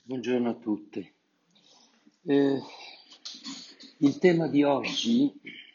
Buongiorno a tutti. Eh, il tema di oggi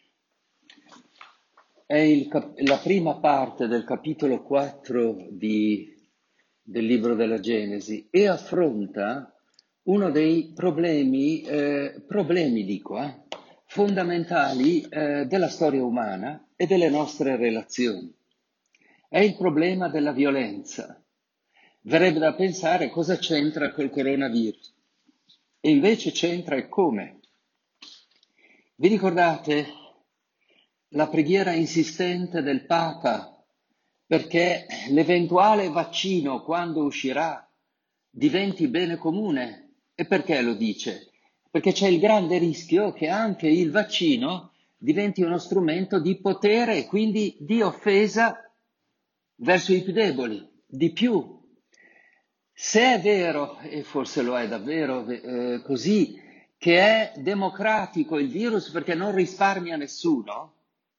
è la prima parte del capitolo 4 del libro della Genesi e affronta uno dei problemi dico, fondamentali della storia umana e delle nostre relazioni. È il problema della violenza. Verrebbe da pensare cosa c'entra col coronavirus. E invece c'entra e come. Vi ricordate la preghiera insistente del Papa perché l'eventuale vaccino, quando uscirà, diventi bene comune? E perché lo dice? Perché c'è il grande rischio che anche il vaccino diventi uno strumento di potere e quindi di offesa verso i più deboli. Di più, se è vero, e forse lo è davvero così, che è democratico il virus perché non risparmia nessuno,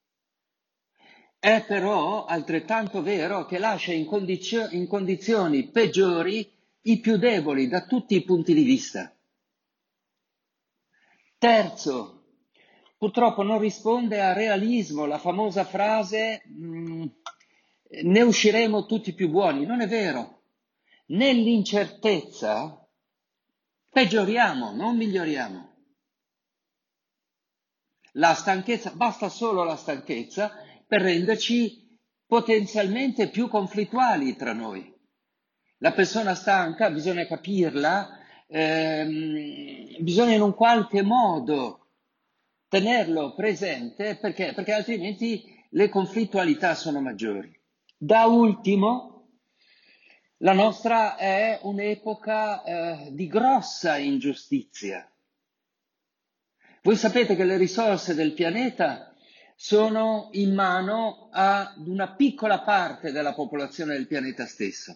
è però altrettanto vero che lascia in condizioni peggiori i più deboli da tutti i punti di vista. Terzo, purtroppo non risponde a realismo la famosa frase ne usciremo tutti più buoni. Non è vero. Nell'incertezza peggioriamo, non miglioriamo. La stanchezza, basta solo la stanchezza per renderci potenzialmente più conflittuali tra noi. La persona stanca, bisogna capirla, bisogna in un qualche modo tenerlo presente perché altrimenti le conflittualità sono maggiori. Da ultimo, la nostra è un'epoca di grossa ingiustizia. Voi sapete che le risorse del pianeta sono in mano ad una piccola parte della popolazione del pianeta stesso,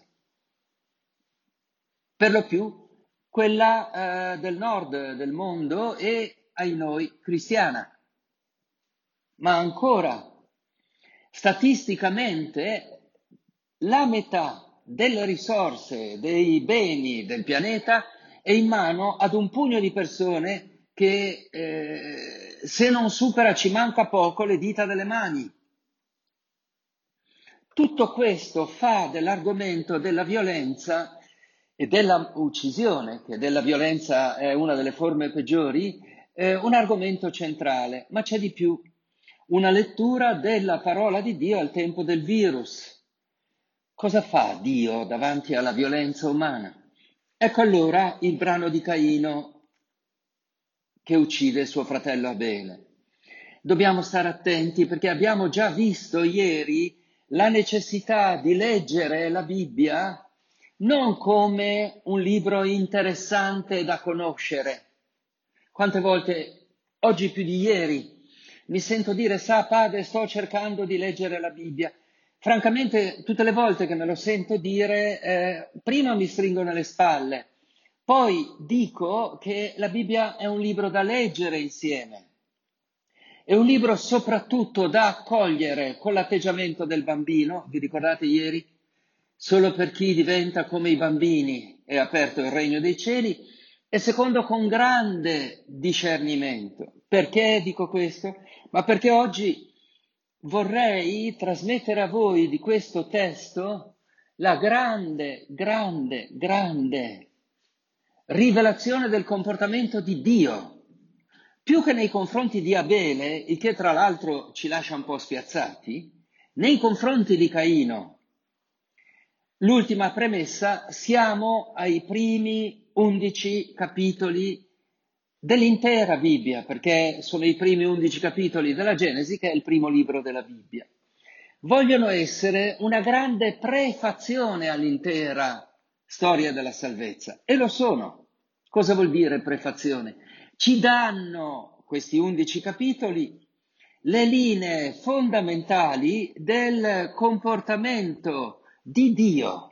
per lo più quella del nord del mondo e, ai noi, cristiana. Ma ancora, statisticamente, la metà delle risorse, dei beni del pianeta è in mano ad un pugno di persone che se non supera ci manca poco le dita delle mani. Tutto questo fa dell'argomento della violenza e della uccisione, che della violenza è una delle forme peggiori, un argomento centrale. Ma c'è di più. Una lettura della parola di Dio al tempo del virus. Cosa fa Dio davanti alla violenza umana? Ecco allora il brano di Caino che uccide suo fratello Abele. Dobbiamo stare attenti perché abbiamo già visto ieri la necessità di leggere la Bibbia non come un libro interessante da conoscere. Quante volte, oggi più di ieri, mi sento dire, sa padre, sto cercando di leggere la Bibbia. Francamente, tutte le volte che me lo sento dire, prima mi stringono le spalle, poi dico che la Bibbia è un libro da leggere insieme. È un libro soprattutto da accogliere con l'atteggiamento del bambino, vi ricordate ieri? Solo per chi diventa come i bambini è aperto il regno dei cieli, e secondo con grande discernimento. Perché dico questo? Ma perché oggi vorrei trasmettere a voi di questo testo la grande, grande, grande rivelazione del comportamento di Dio. Più che nei confronti di Abele, il che tra l'altro ci lascia un po' spiazzati, nei confronti di Caino. L'ultima premessa, siamo ai primi 11 capitoli dell'intera Bibbia, perché sono i primi 11 capitoli della Genesi, che è il primo libro della Bibbia. Vogliono essere una grande prefazione all'intera storia della salvezza, e lo sono. Cosa vuol dire prefazione? Ci danno questi 11 capitoli le linee fondamentali del comportamento di Dio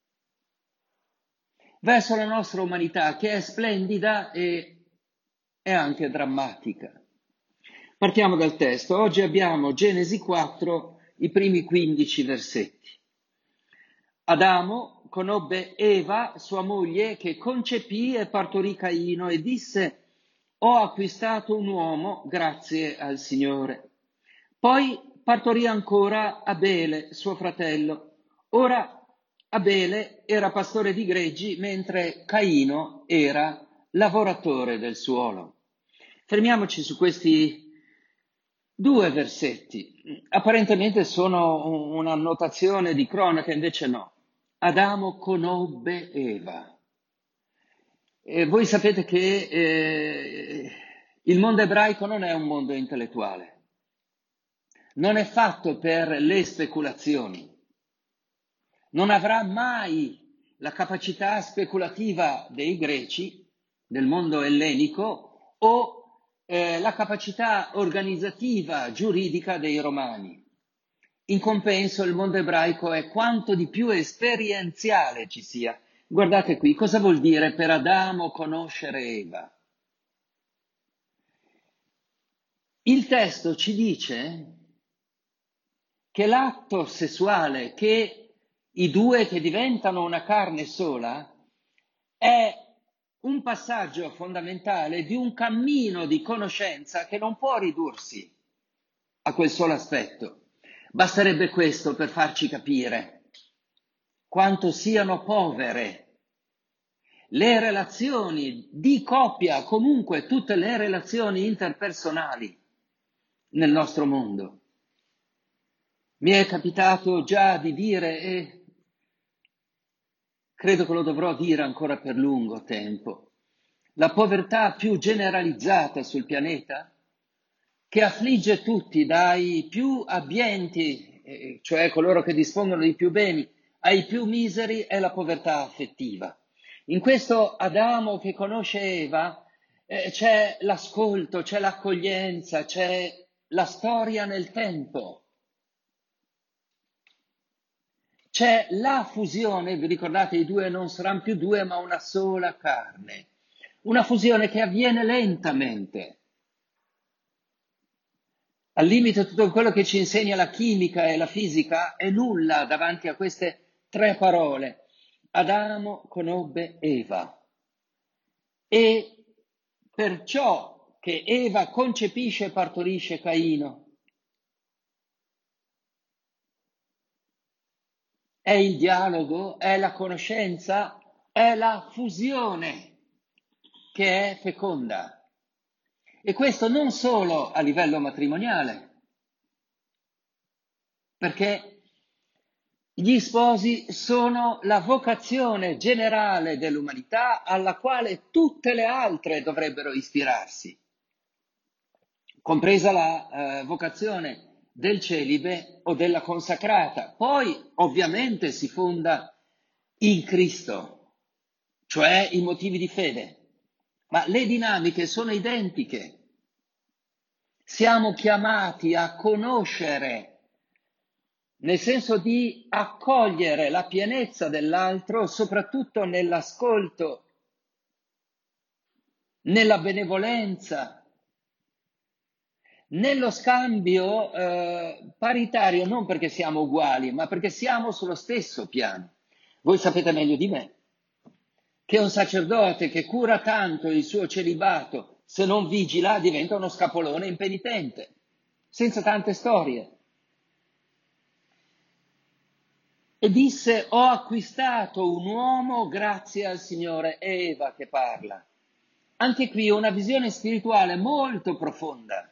verso la nostra umanità, che è splendida e è anche drammatica. Partiamo dal testo. Oggi abbiamo Genesi 4, i primi 15 versetti. Adamo conobbe Eva, sua moglie, che concepì e partorì Caino e disse: Ho acquistato un uomo grazie al Signore. Poi partorì ancora Abele, suo fratello. Ora Abele era pastore di greggi, mentre Caino era lavoratore del suolo. Fermiamoci su questi due versetti. Apparentemente sono una notazione di cronaca, invece no. Adamo conobbe Eva. E voi sapete che il mondo ebraico non è un mondo intellettuale, non è fatto per le speculazioni, non avrà mai la capacità speculativa dei greci, del mondo ellenico, o la capacità organizzativa, giuridica dei romani. In compenso il mondo ebraico è quanto di più esperienziale ci sia. Guardate qui, cosa vuol dire per Adamo conoscere Eva? Il testo ci dice che l'atto sessuale, che i due che diventano una carne sola, è un passaggio fondamentale di un cammino di conoscenza che non può ridursi a quel solo aspetto. Basterebbe questo per farci capire quanto siano povere le relazioni di coppia, comunque tutte le relazioni interpersonali nel nostro mondo. Mi è capitato già di dire, e credo che lo dovrò dire ancora per lungo tempo, la povertà più generalizzata sul pianeta, che affligge tutti, dai più abbienti, cioè coloro che dispongono di più beni, ai più miseri, è la povertà affettiva. In questo Adamo che conosce Eva c'è l'ascolto, c'è l'accoglienza, c'è la storia nel tempo. C'è la fusione, vi ricordate, i due non saranno più due, ma una sola carne. Una fusione che avviene lentamente. Al limite tutto quello che ci insegna la chimica e la fisica è nulla davanti a queste tre parole. Adamo conobbe Eva. E perciò che Eva concepisce e partorisce Caino. È il dialogo, è la conoscenza, è la fusione che è feconda. E questo non solo a livello matrimoniale, perché gli sposi sono la vocazione generale dell'umanità alla quale tutte le altre dovrebbero ispirarsi, compresa la vocazione del celibe o della consacrata. Poi ovviamente si fonda in Cristo, cioè i motivi di fede, ma le dinamiche sono identiche. Siamo chiamati a conoscere, nel senso di accogliere la pienezza dell'altro, soprattutto nell'ascolto, nella benevolenza, nello scambio paritario, non perché siamo uguali, ma perché siamo sullo stesso piano. Voi sapete meglio di me che un sacerdote che cura tanto il suo celibato, se non vigila, diventa uno scapolone impenitente, senza tante storie. E disse: Ho acquistato un uomo grazie al Signore. È Eva che parla. Anche qui una visione spirituale molto profonda.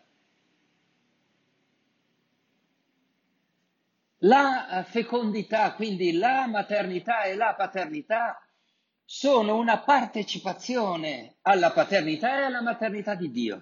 La fecondità, quindi la maternità e la paternità, sono una partecipazione alla paternità e alla maternità di Dio.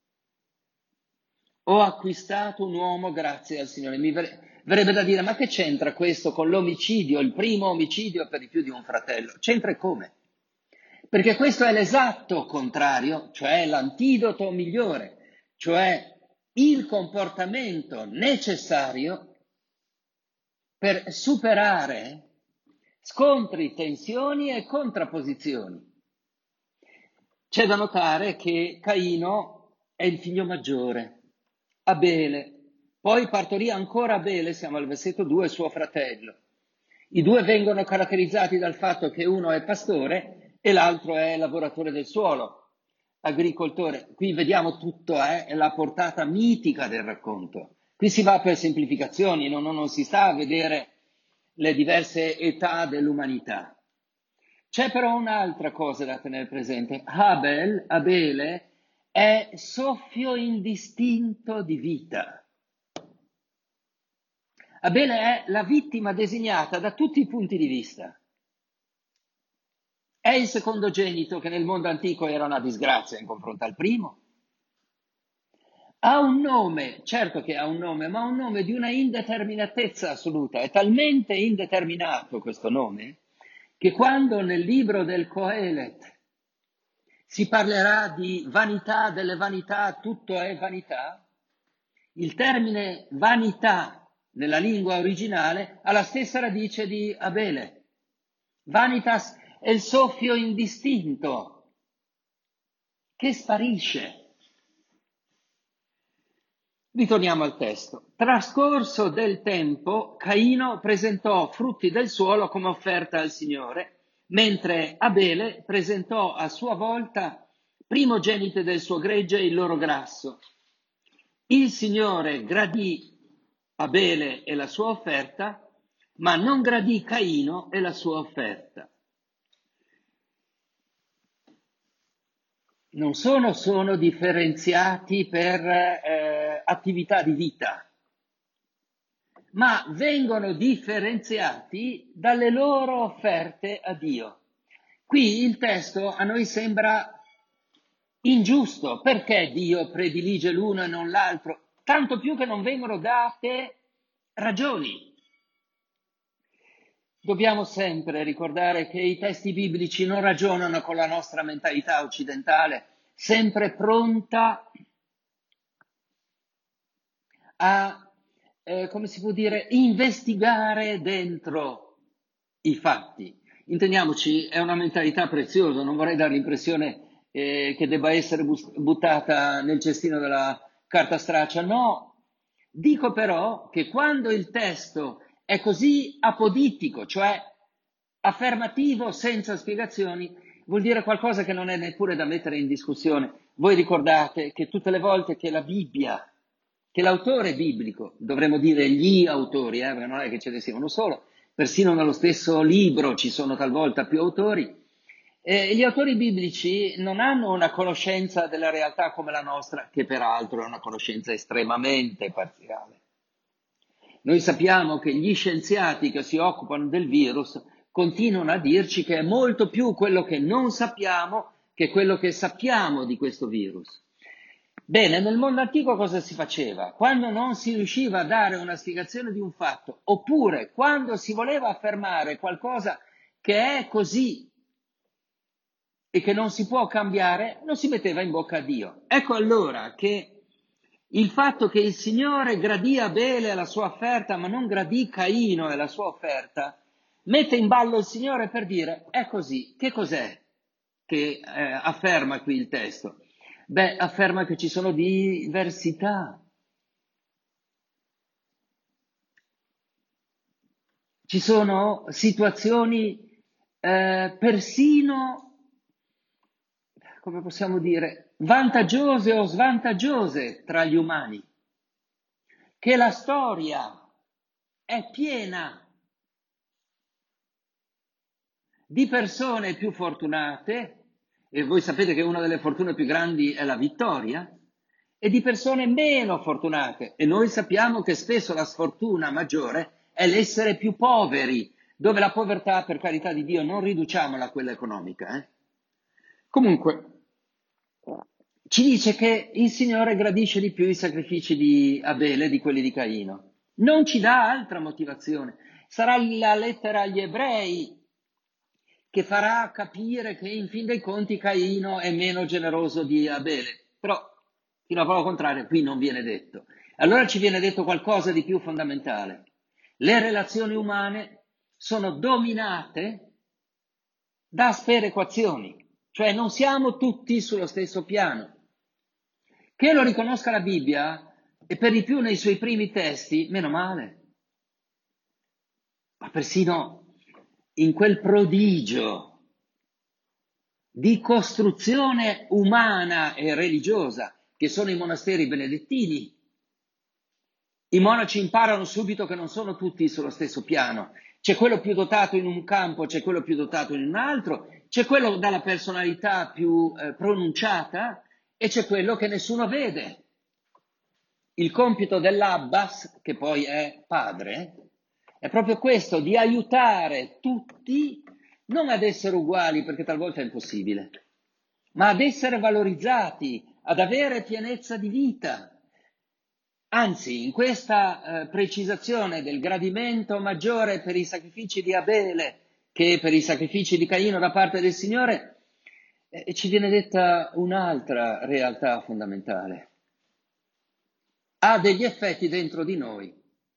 Ho acquistato un uomo grazie al Signore. Verrebbe da dire, ma che c'entra questo con l'omicidio, il primo omicidio per di più di un fratello? C'entra e come? Perché questo è l'esatto contrario, cioè l'antidoto migliore, cioè il comportamento necessario per superare scontri, tensioni e contrapposizioni. C'è da notare che Caino è il figlio maggiore, Abele, poi partorì ancora Abele, siamo al versetto 2, suo fratello. I due vengono caratterizzati dal fatto che uno è pastore e l'altro è lavoratore del suolo, agricoltore. Qui vediamo tutto, la portata mitica del racconto. Qui si va per semplificazioni, non si sta a vedere le diverse età dell'umanità. C'è però un'altra cosa da tenere presente. Abele, è soffio indistinto di vita. Abele è la vittima designata da tutti i punti di vista. È il secondogenito che nel mondo antico era una disgrazia in confronto al primo. Ha un nome, certo che ha un nome, ma un nome di una indeterminatezza assoluta. È talmente indeterminato questo nome che quando nel libro del Coelet si parlerà di vanità delle vanità, tutto è vanità, il termine vanità nella lingua originale ha la stessa radice di Abele. Vanitas è il soffio indistinto che sparisce. Ritorniamo al testo. Trascorso del tempo, Caino presentò frutti del suolo come offerta al Signore, mentre Abele presentò a sua volta primogenite del suo gregge e il loro grasso. Il Signore gradì Abele e la sua offerta, ma non gradì Caino e la sua offerta. Non sono differenziati per attività di vita, ma vengono differenziati dalle loro offerte a Dio. Qui il testo a noi sembra ingiusto. Perché Dio predilige l'uno e non l'altro? Tanto più che non vengono date ragioni. Dobbiamo sempre ricordare che i testi biblici non ragionano con la nostra mentalità occidentale, sempre pronta a, come si può dire, investigare dentro i fatti. Intendiamoci, è una mentalità preziosa, non vorrei dare l'impressione che debba essere buttata nel cestino della carta straccia, no. Dico però che quando il testo è così apodittico, cioè affermativo senza spiegazioni, vuol dire qualcosa che non è neppure da mettere in discussione. Voi ricordate che tutte le volte che la Bibbia, che l'autore biblico, dovremmo dire gli autori, perché non è che ce ne sia uno solo, persino nello stesso libro ci sono talvolta più autori, gli autori biblici non hanno una conoscenza della realtà come la nostra, che peraltro è una conoscenza estremamente parziale. Noi sappiamo che gli scienziati che si occupano del virus continuano a dirci che è molto più quello che non sappiamo che quello che sappiamo di questo virus. Bene, nel mondo antico cosa si faceva? Quando non si riusciva a dare una spiegazione di un fatto, oppure quando si voleva affermare qualcosa che è così e che non si può cambiare, non si metteva in bocca a Dio. Ecco allora che il fatto che il Signore gradì Abele e la sua offerta, ma non gradì Caino e la sua offerta, mette in ballo il Signore per dire, è così. Che cos'è che afferma qui il testo? Beh, afferma che ci sono diversità. Ci sono situazioni persino, come possiamo dire, vantaggiose o svantaggiose tra gli umani, che la storia è piena di persone più fortunate, e voi sapete che una delle fortune più grandi è la vittoria, e di persone meno fortunate, e noi sappiamo che spesso la sfortuna maggiore è l'essere più poveri, dove la povertà, per carità di Dio, non riduciamola a quella economica. Comunque, ci dice che il Signore gradisce di più i sacrifici di Abele di quelli di Caino. Non ci dà altra motivazione. Sarà la lettera agli ebrei che farà capire che in fin dei conti Caino è meno generoso di Abele. Però, fino a prova contraria, qui non viene detto. Allora ci viene detto qualcosa di più fondamentale. Le relazioni umane sono dominate da sperequazioni, cioè non siamo tutti sullo stesso piano. Che lo riconosca la Bibbia, e per di più nei suoi primi testi, meno male. Ma persino in quel prodigio di costruzione umana e religiosa che sono i monasteri benedettini. I monaci imparano subito che non sono tutti sullo stesso piano. C'è quello più dotato in un campo, c'è quello più dotato in un altro, c'è quello dalla personalità più pronunciata e c'è quello che nessuno vede. Il compito dell'Abbas, che poi è padre, è proprio questo, di aiutare tutti non ad essere uguali, perché talvolta è impossibile, ma ad essere valorizzati, ad avere pienezza di vita. Anzi, in questa precisazione del gradimento maggiore per i sacrifici di Abele che per i sacrifici di Caino da parte del Signore, ci viene detta un'altra realtà fondamentale. Ha degli effetti dentro di noi,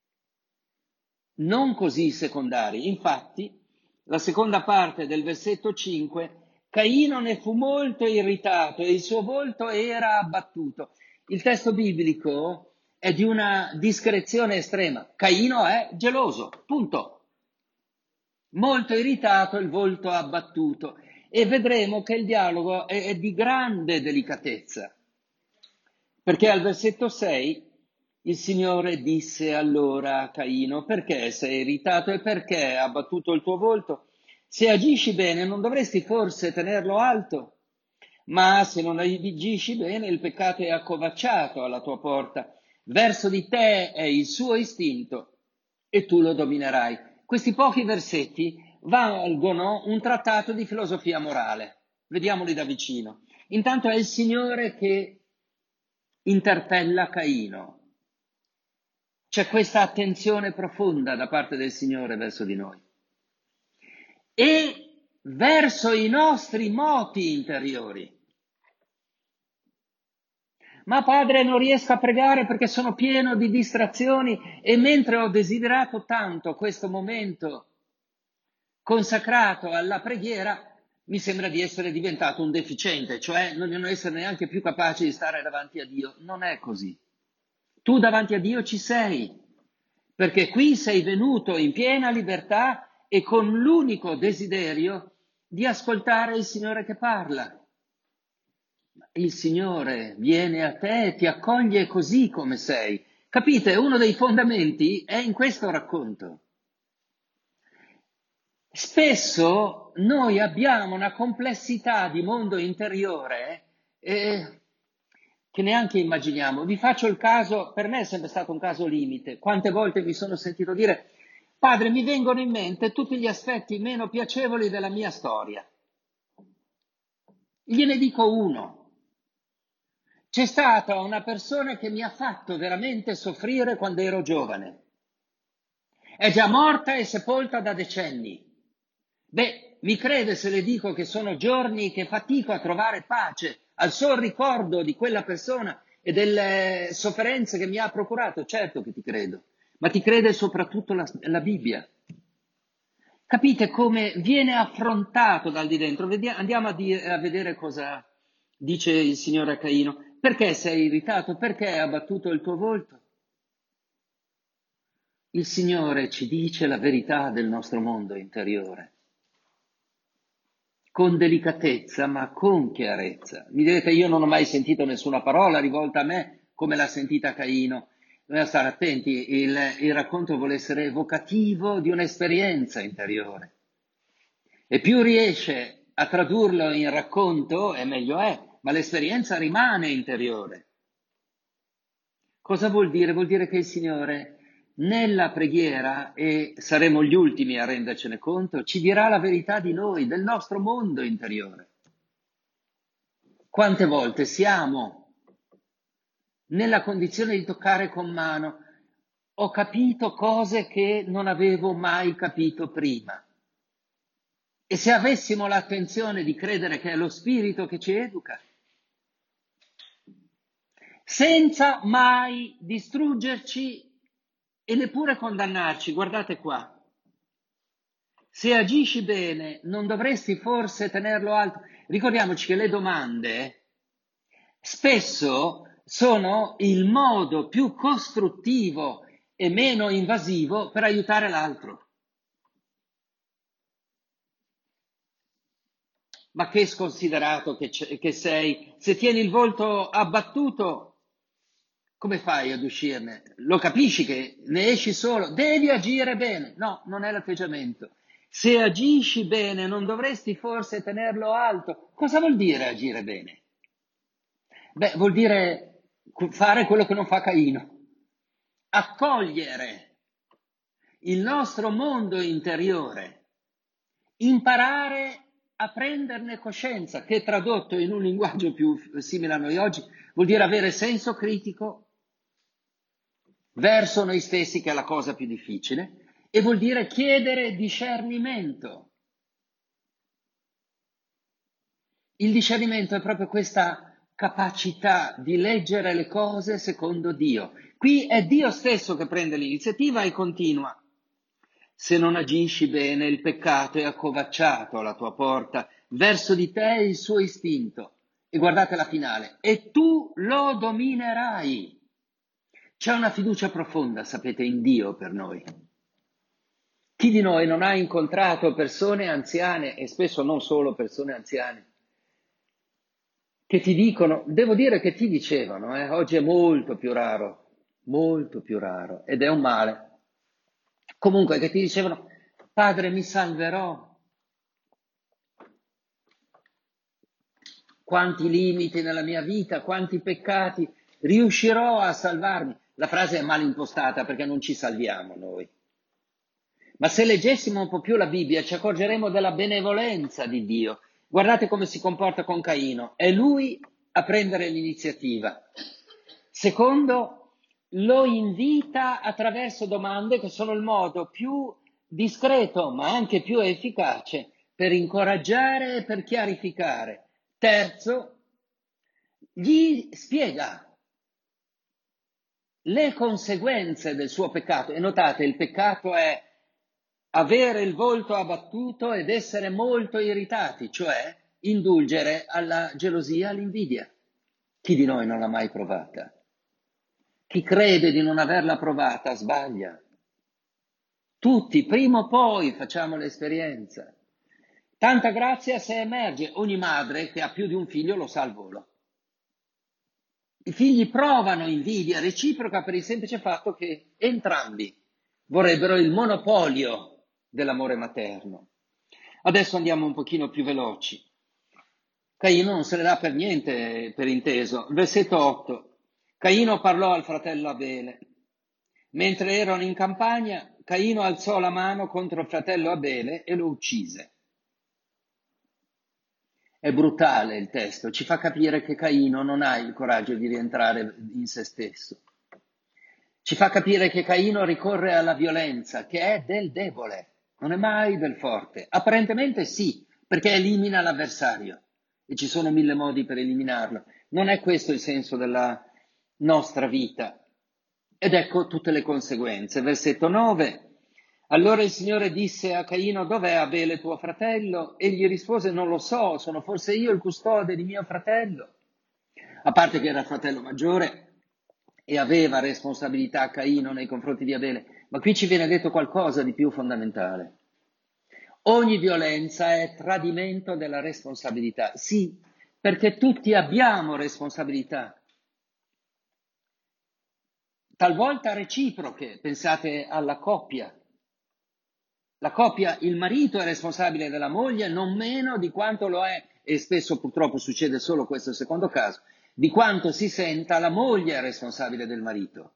non così secondari. Infatti, la seconda parte del versetto 5, Caino ne fu molto irritato e il suo volto era abbattuto. Il testo biblico è di una discrezione estrema. Caino è geloso, punto. Molto irritato, il volto abbattuto. E vedremo che il dialogo è di grande delicatezza. Perché al versetto 6 il Signore disse allora a Caino: perché sei irritato e perché ha abbattuto il tuo volto? Se agisci bene non dovresti forse tenerlo alto? Ma se non agisci bene il peccato è accovacciato alla tua porta. Verso di te è il suo istinto e tu lo dominerai. Questi pochi versetti valgono un trattato di filosofia morale. Vediamoli da vicino. Intanto è il Signore che interpella Caino. C'è questa attenzione profonda da parte del Signore verso di noi. E verso i nostri moti interiori. Ma padre, non riesco a pregare perché sono pieno di distrazioni e mentre ho desiderato tanto questo momento consacrato alla preghiera, mi sembra di essere diventato un deficiente, cioè non essere neanche più capace di stare davanti a Dio. Non è così. Tu davanti a Dio ci sei, perché qui sei venuto in piena libertà e con l'unico desiderio di ascoltare il Signore che parla. Il Signore viene a te e ti accoglie così come sei. Capite? Uno dei fondamenti è in questo racconto. Spesso noi abbiamo una complessità di mondo interiore che neanche immaginiamo. Vi faccio il caso, per me è sempre stato un caso limite. Quante volte mi sono sentito dire: Padre, mi vengono in mente tutti gli aspetti meno piacevoli della mia storia. Gliene dico uno. C'è stata una persona che mi ha fatto veramente soffrire quando ero giovane. È già morta e sepolta da decenni. Beh, mi crede se le dico che sono giorni che fatico a trovare pace al solo ricordo di quella persona e delle sofferenze che mi ha procurato? Certo che ti credo, ma ti crede soprattutto la Bibbia. Capite come viene affrontato dal di dentro? Andiamo a vedere cosa dice il Signore a Caino. Perché sei irritato? Perché hai abbattuto il tuo volto? Il Signore ci dice la verità del nostro mondo interiore, con delicatezza ma con chiarezza. Mi direte, io non ho mai sentito nessuna parola rivolta a me come l'ha sentita Caino. Dobbiamo stare attenti, il racconto vuole essere evocativo di un'esperienza interiore. E più riesce a tradurlo in racconto, e meglio è, ma l'esperienza rimane interiore. Cosa vuol dire? Vuol dire che il Signore nella preghiera, e saremo gli ultimi a rendercene conto, ci dirà la verità di noi, del nostro mondo interiore. Quante volte siamo nella condizione di toccare con mano: ho capito cose che non avevo mai capito prima. E se avessimo l'attenzione di credere che è lo Spirito che ci educa, senza mai distruggerci e neppure condannarci. Guardate qua. Se agisci bene, non dovresti forse tenerlo alto? Ricordiamoci che le domande spesso sono il modo più costruttivo e meno invasivo per aiutare l'altro. Ma che sconsiderato che sei. Se tieni il volto abbattuto, come fai ad uscirne? Lo capisci che ne esci solo? Devi agire bene. No, non è l'atteggiamento. Se agisci bene, non dovresti forse tenerlo alto? Cosa vuol dire agire bene? Beh, vuol dire fare quello che non fa Caino. Accogliere il nostro mondo interiore, imparare a prenderne coscienza, che tradotto in un linguaggio più simile a noi oggi, vuol dire avere senso critico verso noi stessi, che è la cosa più difficile, e vuol dire chiedere discernimento. Il discernimento è proprio questa capacità di leggere le cose secondo Dio. Qui è Dio stesso che prende l'iniziativa e continua. Se non agisci bene, il peccato è accovacciato alla tua porta, verso di te il suo istinto. E guardate la finale, e tu lo dominerai. C'è una fiducia profonda, sapete, in Dio per noi. Chi di noi non ha incontrato persone anziane, e spesso non solo persone anziane, che ti dicono, devo dire che ti dicevano, oggi è molto più raro, ed è un male. Comunque, che ti dicevano, padre, mi salverò. Quanti limiti nella mia vita, quanti peccati, riuscirò a salvarmi. La frase è mal impostata perché non ci salviamo noi. Ma se leggessimo un po' più la Bibbia ci accorgeremo della benevolenza di Dio. Guardate come si comporta con Caino. È lui a prendere l'iniziativa. Secondo, lo invita attraverso domande che sono il modo più discreto, ma anche più efficace per incoraggiare e per chiarificare. Terzo, gli spiega le conseguenze del suo peccato. E notate, il peccato è avere il volto abbattuto ed essere molto irritati, cioè indulgere alla gelosia, all'invidia. Chi di noi non l'ha mai provata? Chi crede di non averla provata sbaglia. Tutti, prima o poi, facciamo l'esperienza. Tanta grazia se emerge. Ogni madre che ha più di un figlio lo sa al volo. I figli provano invidia reciproca per il semplice fatto che entrambi vorrebbero il monopolio dell'amore materno. Adesso andiamo un pochino più veloci. Caino non se ne dà per niente per inteso. Versetto 8. Caino parlò al fratello Abele. Mentre erano in campagna, Caino alzò la mano contro il fratello Abele e lo uccise. È brutale il testo, ci fa capire che Caino non ha il coraggio di rientrare in se stesso. Ci fa capire che Caino ricorre alla violenza, che è del debole, non è mai del forte. Apparentemente sì, perché elimina l'avversario e ci sono 1000 modi per eliminarlo. Non è questo il senso della nostra vita. Ed ecco tutte le conseguenze. Versetto 9. Allora il Signore disse a Caino, dov'è Abele tuo fratello? Egli rispose, non lo so, sono forse io il custode di mio fratello. A parte che era il fratello maggiore e aveva responsabilità Caino nei confronti di Abele, ma qui ci viene detto qualcosa di più fondamentale. Ogni violenza è tradimento della responsabilità. Sì, perché tutti abbiamo responsabilità. Talvolta reciproche, pensate alla coppia. La coppia, il marito è responsabile della moglie non meno di quanto lo è, e spesso purtroppo succede solo questo secondo caso, di quanto si senta la moglie è responsabile del marito.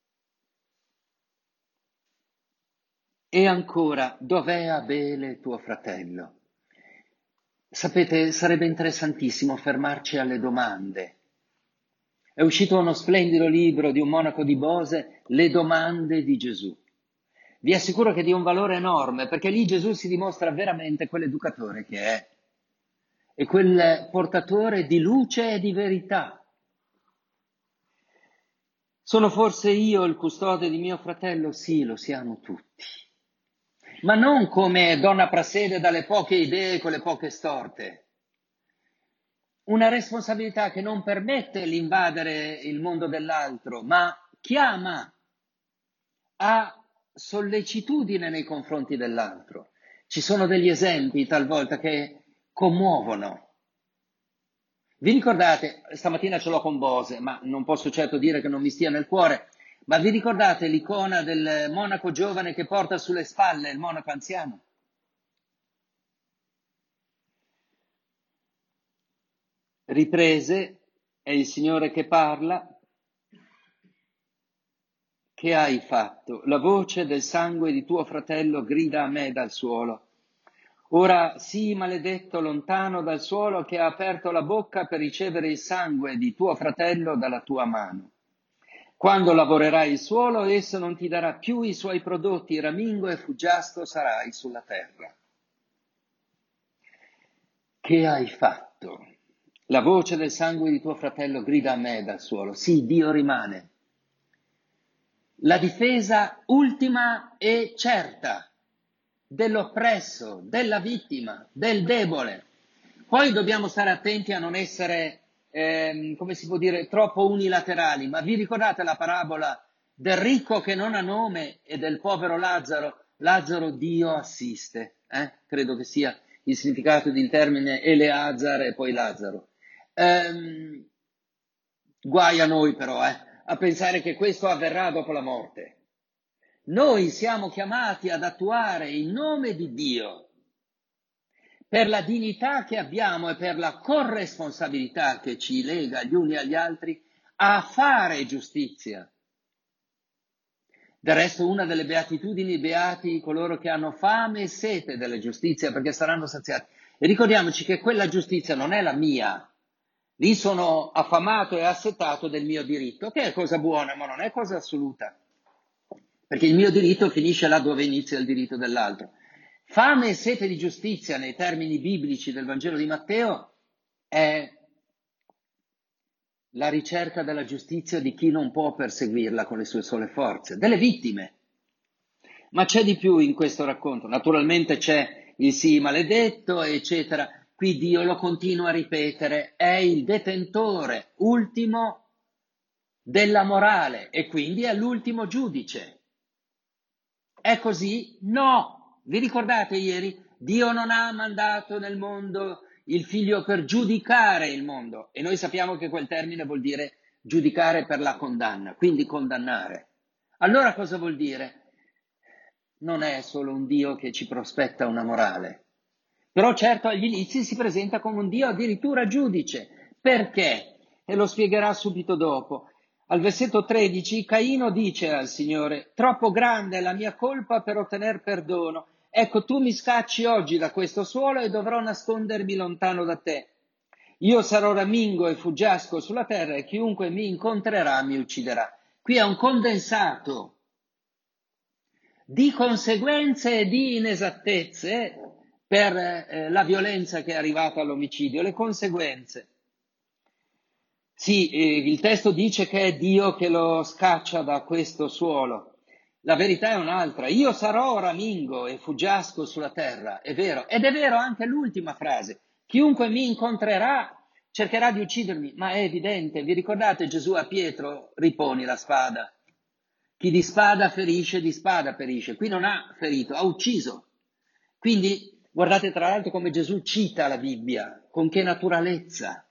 E ancora, dov'è Abele tuo fratello? Sapete, sarebbe interessantissimo fermarci alle domande. È uscito uno splendido libro di un monaco di Bose, Le domande di Gesù. Vi assicuro che è di un valore enorme, perché lì Gesù si dimostra veramente quell'educatore che è, e quel portatore di luce e di verità. Sono forse io il custode di mio fratello? Sì, lo siamo tutti. Ma non come donna Prassede dalle poche idee con le poche storte. Una responsabilità che non permette l'invadere il mondo dell'altro, ma chiama a sollecitudine nei confronti dell'altro. Ci sono degli esempi talvolta che commuovono. Vi ricordate, stamattina ce l'ho con Bose, ma non posso certo dire che non mi stia nel cuore, ma vi ricordate l'icona del monaco giovane che porta sulle spalle il monaco anziano? Riprese, è il Signore che parla. Che hai fatto? La voce del sangue di tuo fratello grida a me dal suolo. Ora sii maledetto lontano dal suolo che ha aperto la bocca per ricevere il sangue di tuo fratello dalla tua mano. Quando lavorerai il suolo, esso non ti darà più i suoi prodotti, ramingo e fuggiasco sarai sulla terra. Che hai fatto? La voce del sangue di tuo fratello grida a me dal suolo. Sì, Dio rimane. La difesa ultima e certa dell'oppresso, della vittima, del debole. Poi dobbiamo stare attenti a non essere, come si può dire, troppo unilaterali, ma vi ricordate la parabola del ricco che non ha nome e del povero Lazzaro? Lazzaro Dio assiste, credo che sia il significato del termine Eleazar e poi Lazzaro. Guai a noi però, a pensare che questo avverrà dopo la morte. Noi siamo chiamati ad attuare il nome di Dio per la dignità che abbiamo e per la corresponsabilità che ci lega gli uni agli altri a fare giustizia. Del resto, una delle beatitudini, beati coloro che hanno fame e sete della giustizia, perché saranno saziati. E ricordiamoci che quella giustizia non è la mia. Lì sono affamato e assetato del mio diritto, che è cosa buona, ma non è cosa assoluta. Perché il mio diritto finisce là dove inizia il diritto dell'altro. Fame e sete di giustizia, nei termini biblici del Vangelo di Matteo, è la ricerca della giustizia di chi non può perseguirla con le sue sole forze, delle vittime. Ma c'è di più in questo racconto. Naturalmente c'è il sì maledetto, eccetera. Qui Dio lo continua a ripetere, è il detentore ultimo della morale e quindi è l'ultimo giudice. È così? No! Vi ricordate ieri? Dio non ha mandato nel mondo il figlio per giudicare il mondo e noi sappiamo che quel termine vuol dire giudicare per la condanna, quindi condannare. Allora cosa vuol dire? Non è solo un Dio che ci prospetta una morale, però certo agli inizi si presenta come un Dio addirittura giudice. Perché? E lo spiegherà subito dopo. Al versetto 13 Caino dice al Signore: troppo grande è la mia colpa per ottener perdono. Ecco, tu mi scacci oggi da questo suolo e dovrò nascondermi lontano da te. Io sarò ramingo e fuggiasco sulla terra e chiunque mi incontrerà mi ucciderà. Qui è un condensato di conseguenze e di inesattezze per la violenza che è arrivata all'omicidio, le conseguenze. Sì, il testo dice che è Dio che lo scaccia da questo suolo. La verità è un'altra. Io sarò ramingo e fuggiasco sulla terra, è vero. Ed è vero anche l'ultima frase. Chiunque mi incontrerà cercherà di uccidermi, ma è evidente. Vi ricordate Gesù a Pietro? Riponi la spada. Chi di spada ferisce, di spada perisce. Qui non ha ferito, ha ucciso. Quindi guardate tra l'altro come Gesù cita la Bibbia, con che naturalezza.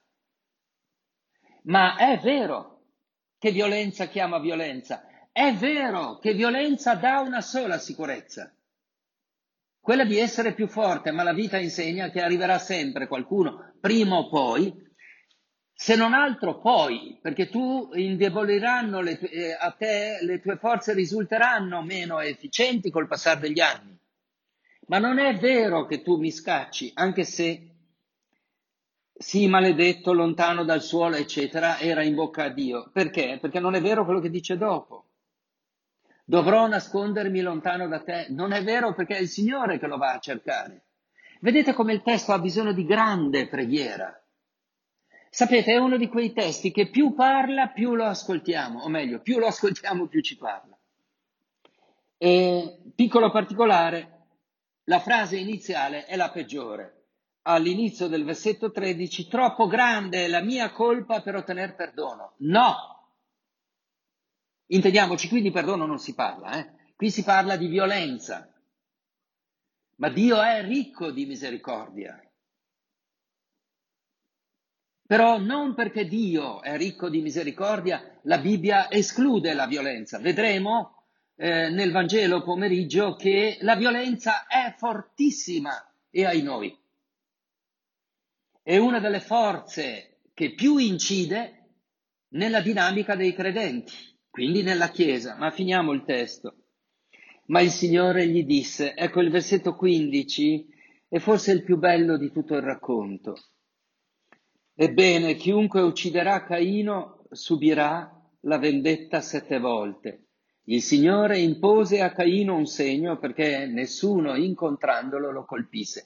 Ma è vero che violenza chiama violenza. È vero che violenza dà una sola sicurezza, quella di essere più forte, ma la vita insegna che arriverà sempre qualcuno, prima o poi, se non altro poi, perché tu indeboliranno a te, le tue forze risulteranno meno efficienti col passare degli anni. Ma non è vero che tu mi scacci, anche se sì, maledetto, lontano dal suolo, eccetera, era in bocca a Dio. Perché? Perché non è vero quello che dice dopo. Dovrò nascondermi lontano da te. Non è vero perché è il Signore che lo va a cercare. Vedete come il testo ha bisogno di grande preghiera. Sapete, è uno di quei testi che più parla, più lo ascoltiamo, o meglio, più lo ascoltiamo, più ci parla. E, piccolo particolare, la frase iniziale è la peggiore. All'inizio del versetto 13, troppo grande è la mia colpa per ottenere perdono. No! Intendiamoci, qui di perdono non si parla, Qui si parla di violenza. Ma Dio è ricco di misericordia. Però non perché Dio è ricco di misericordia, la Bibbia esclude la violenza. Vedremo nel Vangelo pomeriggio che la violenza è fortissima e ai noi. È una delle forze che più incide nella dinamica dei credenti, quindi nella Chiesa. Ma finiamo il testo. Ma il Signore gli disse, ecco il versetto 15 è forse il più bello di tutto il racconto. Ebbene, chiunque ucciderà Caino subirà la vendetta 7 volte. Il Signore impose a Caino un segno perché nessuno incontrandolo lo colpisse.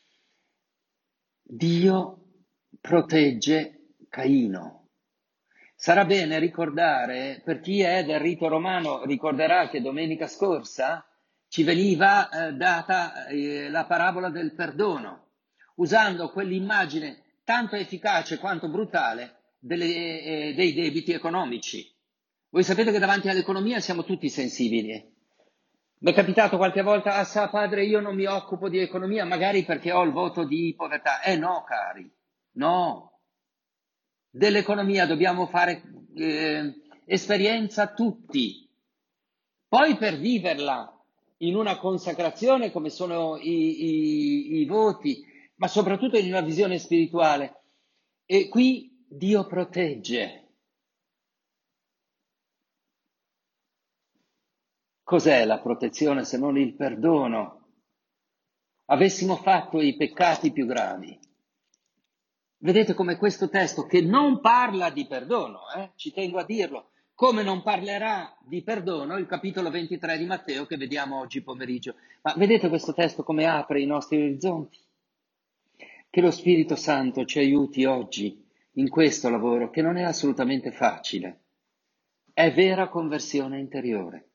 Dio protegge Caino. Sarà bene ricordare, per chi è del rito romano, ricorderà che domenica scorsa ci veniva data la parabola del perdono, usando quell'immagine tanto efficace quanto brutale dei debiti economici. Voi sapete che davanti all'economia siamo tutti sensibili. Mi è capitato qualche volta, sa padre, io non mi occupo di economia, magari perché ho il voto di povertà. No, cari, no. Dell'economia dobbiamo fare esperienza tutti. Poi per viverla in una consacrazione come sono i voti, ma soprattutto in una visione spirituale. E qui Dio protegge. Cos'è la protezione se non il perdono? Avessimo fatto i peccati più gravi. Vedete come questo testo, che non parla di perdono, ci tengo a dirlo, come non parlerà di perdono il capitolo 23 di Matteo che vediamo oggi pomeriggio. Ma vedete questo testo come apre i nostri orizzonti? Che lo Spirito Santo ci aiuti oggi in questo lavoro, che non è assolutamente facile. È vera conversione interiore.